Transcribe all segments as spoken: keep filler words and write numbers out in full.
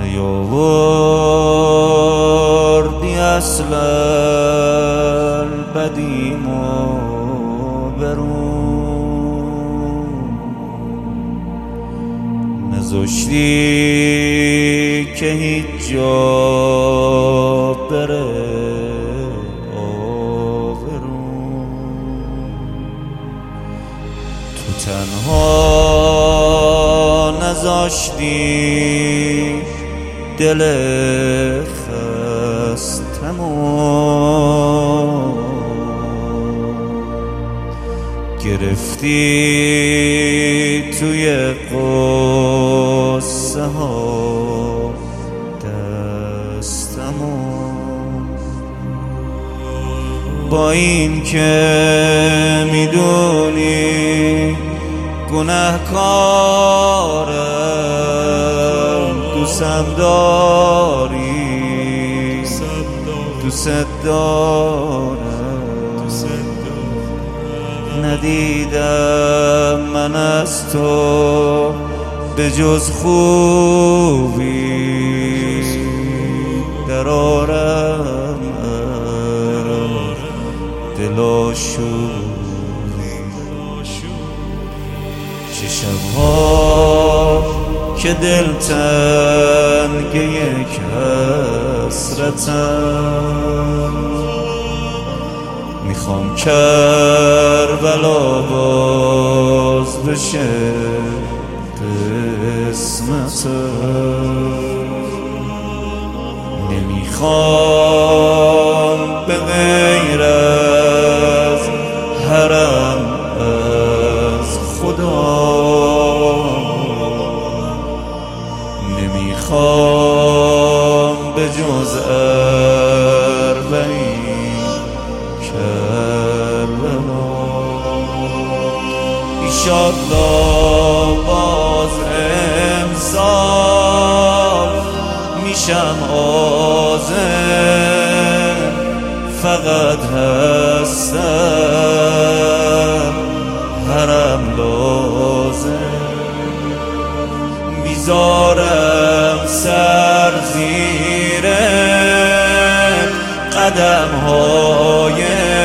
نیاوردی اصل البدیمو برون، نذاشتی که هیچ جا بره تو تنها نذاشتی دل خستمو گرفتی توی قصه ها دستمو، با این که میدونی گناهکارم، دوستم داری، دوست دارم، ندیدم من از تو به جز خوبی، در آرم دلاشو چه شبها که دل تنگه کسرتم، میخوام کربلا باز بشه قسمتم، نمیخوام به غیر از حرم از خدا، نمیخوام به جز اربعین کربلا. ایشالله باز امسال میشم عازم، فقط هستم حرم لازم، میذارم سر زیر قدم های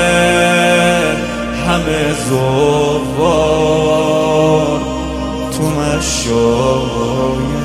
همه زوار تو مشایخ.